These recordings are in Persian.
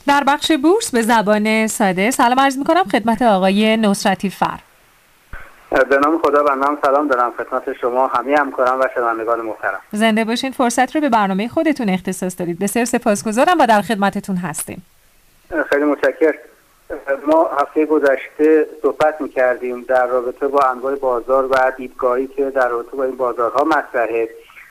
در بخش بورس به زبان ساده سلام عرض می‌کنم خدمت آقای نصرتی فر. به نام خدا و نام سلام دارم خدمت شما همه همکاران و شنوندگان محترم. زنده باشین. فرصت رو به برنامه خودتون اختصاص دادید. بسیار سپاسگزارم و در خدمتتون هستیم. خیلی متشکرم. ما هفته گذشته صحبت می‌کردیم در رابطه با انواع بازار و دیدگاهی که در رابطه با این بازارها مطرحه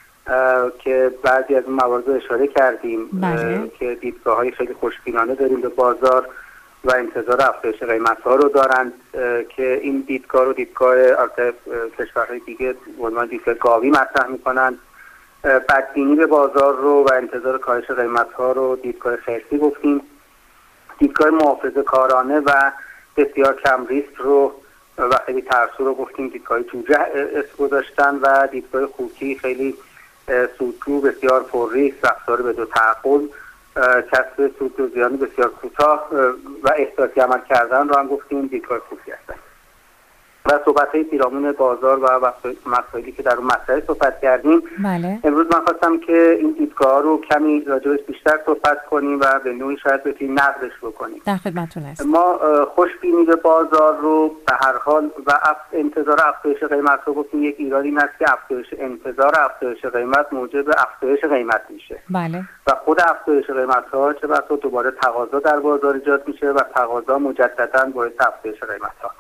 که بعضی از اون موارد رو اشاره کردیم که دیدگاه‌های خیلی خوشبینانه داریم به بازار و انتظار افزایش قیمت‌ها رو دارند که این دیدگاه کشورهای دیگه به عنوان دیدگاه گاوی مطرح می‌کنند. بدبینی به بازار رو و انتظار کاهش قیمت‌ها رو دیدگاه خرسی گفتیم. دیدگاه محافظه‌کارانه و بسیار کم ریسک رو و خیلی ترسو رو گفتیم دیدگاه جوجه اسم گذاشتن و دیدگاه خوکی خیلی سودجو بسیار پر ریسک رفتار به دو تعقل کسب سود و زیان بسیار کوتاه و احتیاطی عمل کردن رو هم گفتیم دیدگاه خوکی هستن و صحبت‌های پیرامون بازار و مسائلی که در اون مسئله صحبت کردیم. امروز من خواستم که این دیدگاه رو کمی راجعش بیشتر صحبت کنیم و به نوعی شاید بتونیم نقدش بکنیم. در خدمتتون هستم. ما خوشبینی به بازار رو به هر حال و انتظار افزایش قیمت رو گفتیم. یک ایراد این است که انتظار افزایش قیمت موجب افزایش قیمت میشه. بله. و خود افزایش قیمت‌ها چه بسا دوباره تقاضا در بازار ایجاد میشه و تقاضا مجددا باعث افزایش قیمت‌ها.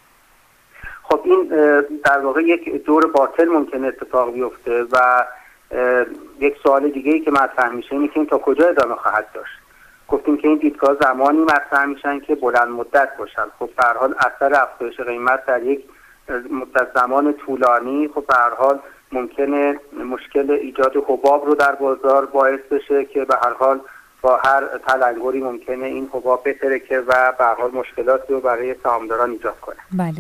خب این در واقع یک دور باطل ممکنه اتفاق بیفته و یک سوال دیگه‌ای که مطرح میشه اینه که این تا کجا ادامه خواهد داشت. گفتیم که این دیدگاه زمانی مطرح میشن که بلند مدت باشن. خب به هر حال اثر افزایش قیمت در یک مدت زمان طولانی خب به هر حال ممکنه مشکل ایجاد حباب رو در بازار باعث بشه که به هر حال با هر تلنگری ممکنه این حباب بترکه و به هر حال مشکلاتی رو برای سهامداران ایجاد کنه. بله.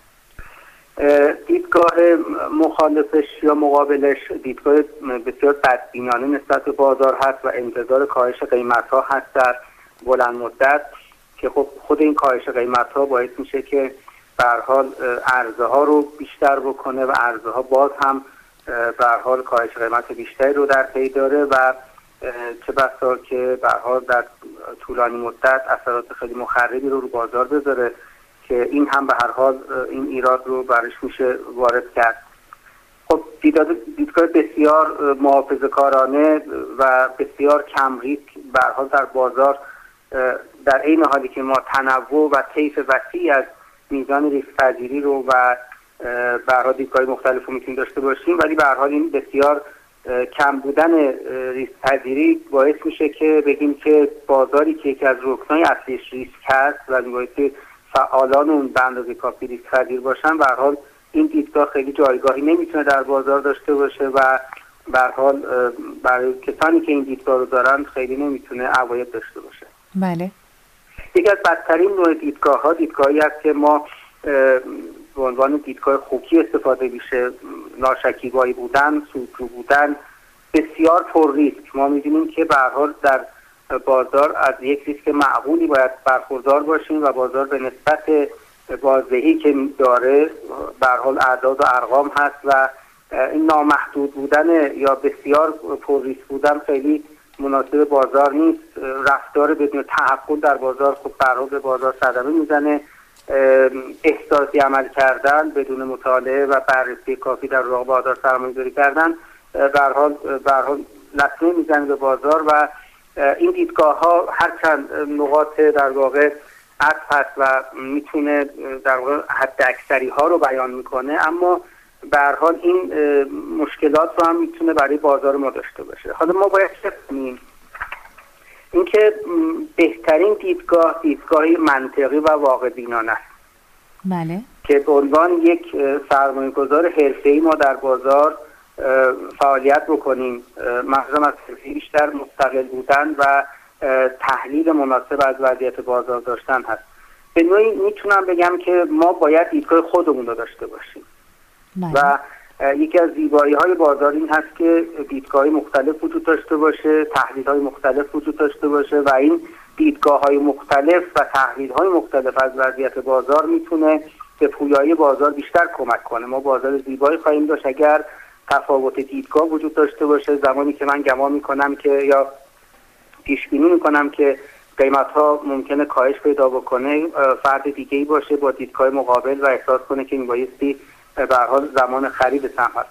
دیدگاه مخالفش یا مقابلش دیدگاه بسیار بدبینانه نسبت به بازار هست و انتظار کاهش قیمت‌ها هست در بلند مدت که خب خود این کاهش قیمت‌ها باعث میشه که به هر حال عرضه ها رو بیشتر بکنه و عرضه ها باز هم به هر حال کاهش قیمت بیشتری رو در پی داره و چه بسا که به هر حال در طولانی مدت اثرات خیلی مخربی رو بازار بذاره که این هم به هر حال این ایراد رو برش میشه وارد کرد. خب دیدگاه بسیار محافظه‌کارانه و بسیار کم ریسک به هر حال در بازار در این حالی که ما تنوع و طیف وسیعی از میزان ریسک پذیری رو و به هر حال دیدگاه مختلف رو میتونیم داشته باشیم ولی به هر حال این بسیار کم بودن ریسک پذیری باعث میشه که بگیم که بازاری که یکی از رکنای اصلیش ریسک هست و باعث فعالان اون به اندازه کافی ریسک پذیر باشن به هر حال این دیدگاه خیلی جایگاهی نمیتونه در بازار داشته باشه و به هر حال برای کسانی که این دیدگاه رو دارن خیلی نمیتونه عواید داشته باشه. بله. یکی از بدترین نوع دیدگاه‌ها دیدگاهی است که ما به عنوان دیدگاه خوکی استفاده میشه، ناشکیبایی بودن، سودجو بودن، بسیار پر ریسک. ما می‌بینیم که به هر حال در بازار از یک ریسک معقولی باید برخوردار باشیم و بازار به نسبت بازدهی که داره به هر حال اعداد و ارقام هست و این نامحدود بودن یا بسیار پر ریسک بودن خیلی مناسب بازار نیست. رفتار بدون تعقل در بازار خب به بازار صدمه میزنه. احساسی عمل کردن بدون مطالعه و بررسی کافی در واقع بازار سرمایه‌گذاری کردن به هر حال لطمه میزنه به بازار و این دیدگاه ها هرچند نقاط در واقع عطف هست و میتونه در واقع حد اکثری ها رو بیان میکنه اما به هر حال این مشکلات رو هم میتونه برای بازار ما داشته باشه. حالا ما باید بفهمیم اینکه بهترین دیدگاهی منطقی و واقع بینانه است. بله. که به عنوان یک سرمایه‌گذار حرفه‌ای ما در بازار فعالیت بکنیم، مخصوصا از حرفه‌ای بیشتر مستقل بودن و تحلیل مناسب از وضعیت بازار داشتن هست. به نوعی میتونم بگم که ما باید دیدگاه خودمون رو داشته باشیم. بله. و یکی از زیبایی‌های بازار این هست که دیدگاه‌های مختلف وجود داشته باشه، تحلیل‌های مختلف وجود داشته باشه و این دیدگاه‌های مختلف و تحلیل‌های مختلف از وضعیت بازار میتونه به پویایی بازار بیشتر کمک کنه. ما بازار زیبایی خواهیم داشت اگر تفاوت دیدگاه وجود داشته باشه. زمانی که من گمان می‌کنم که یا پیش بینی می‌کنم که قیمت ها ممکنه کاهش پیدا بکنه، فرد دیگه‌ای باشه با دیدگاه مقابل و احساس کنه که میبایستی به هر حال زمان خرید سهم هست.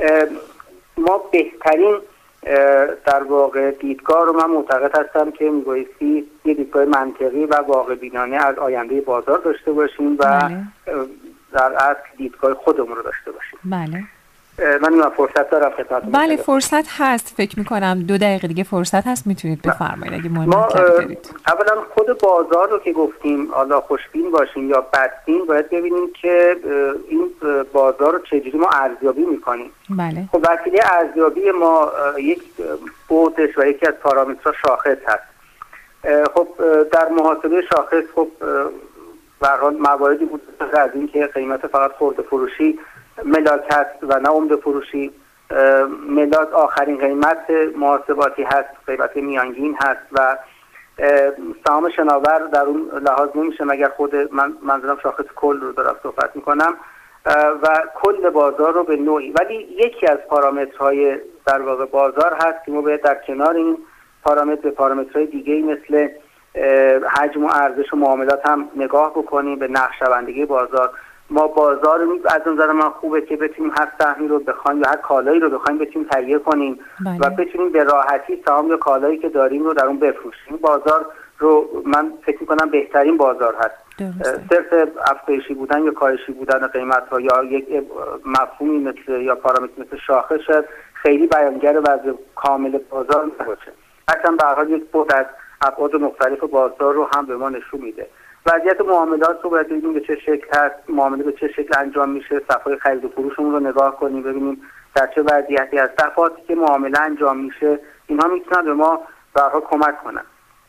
ما بهترین در واقع دیدگاه رو من معتقد هستم که میبایستی یه دیدگاه منطقی و واقع بینانه از آینده بازار داشته باشیم و در اصل دیدگاه خودمون رو داشته باشیم. بله. من فرصت دارم خدمتتون. بله فرصت هست، فکر میکنم 2 دقیقه دیگه فرصت هست، میتونید بفرمایید اگه مطلبی دارید. اولا خود بازار رو که گفتیم، حالا خوشبین باشیم یا بدبین، باید ببینیم که این بازار رو چجوری ما ارزیابی میکنیم. بله. خب وسیله ارزیابی ما یک بودش و یکی از پارامترها شاخص هست. خب در محاسبه شاخص خب به هر حال مواردی بود از این که قیمت فقط خرده فروشی ملاک هست و نه عمده فروشی. ملاک آخرین قیمت محاسباتی هست، قیمت میانگین هست و سهام شناور در اون لحاظ نمیشه مگر خود منظورم شاخص کل رو دارم صحبت میکنم و کل بازار رو به نوعی. ولی یکی از پارامترهای در واقع بازار هست که ما باید در کنار این پارامتر به پارامترهای دیگه‌ای مثل حجم و ارزش و معاملات هم نگاه بکنیم، به نقشه‌بندی بازار. ما بازار از نظر من خوبه که بتونیم هر سهمی رو بخوایم یا هر کالایی رو بخوایم بتونیم تهیه کنیم و بتونیم به راحتی سهام یا کالایی که داریم رو در اون بفروشیم. بازار رو من فکر می‌کنم بهترین بازار هست. صرف افزایشی بودن یا کاهشی بودن قیمت‌ها یا یک مفهومی مثل یا پارامتر مثل شاخص شد خیلی بیانگر وضع کامل بازار نباشه. اصلا به هر حال یک بعد از ابعاد مختلف بازار رو هم به ما نشون میده. وضعیت معاملات رو باید ببینیم به چه شکل هست، معامله به چه شکل انجام میشه، صفحه خرید و فروشمون رو نگاه کنیم ببینیم در چه وضعیتی هست. صفحاتی که معامله انجام میشه اینها میتونن به ما به هر حال کمک کنن.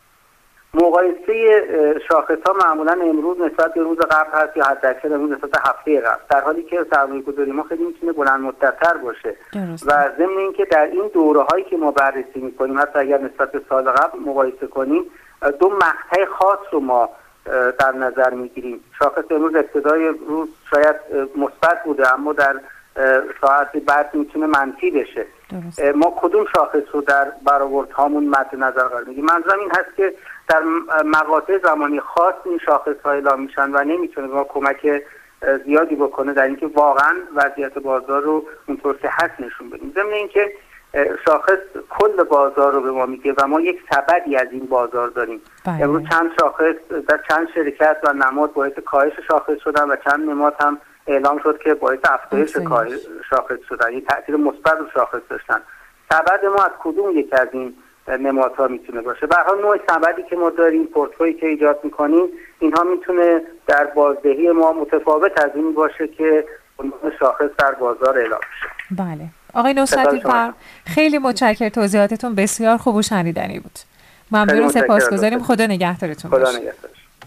مقایسه شاخص‌ها معمولا امروز نسبت به روز قبل هست یا حداکثر امروز نسبت به هفته قبل، در حالی که سرمایه‌گذاری ما خیلی میتونه بلند مدت‌تر باشه. و ضمن اینکه در این دوره‌هایی که ما بررسی می‌کنیم حتی اگر نسبت به سال قبل مقایسه کنیم 2 مقطع خاص رو ما در نظر میگیریم. شاخص امروز ابتدای روز شاید مثبت بوده اما در ساعت بعد میتونه منفی بشه. ما کدوم شاخص رو در برآوردهامون مد نظر قرار میدیم؟ منظورم این هست که در مقاطع زمانی خاص این شاخص‌ها اعلام میشن و نمیتونه به ما کمک زیادی بکنه در اینکه واقعا وضعیت بازار رو اونطور که هست نشون بدیم. ضمن اینکه شاخص کل بازار رو به ما میگه و ما یک سبدی از این بازار داریم. امروز چند شاخص در چند شرکت و نماد باعث کاهش شاخص شدن و چند نماد هم اعلام شد که باعث افزایش شاخص شدن، یه تأثیر مثبت رو شاخص داشتن. سبد ما از کدوم یک از این نمادها میتونه باشه؟ به هر حال نوع سبدی که ما داریم، پورتفویی که ایجاد میکنیم، اینها میتونه در بازدهی ما متفاوت از این باشه که عنوان شاخص در بازار اعلام شه. بله. آقای نصرتی فرم خیلی متشکرم، توضیحاتتون بسیار خوب و شنیدنی بود. ممنون، سپاسگزاریم. خدا نگهدارتون باشه.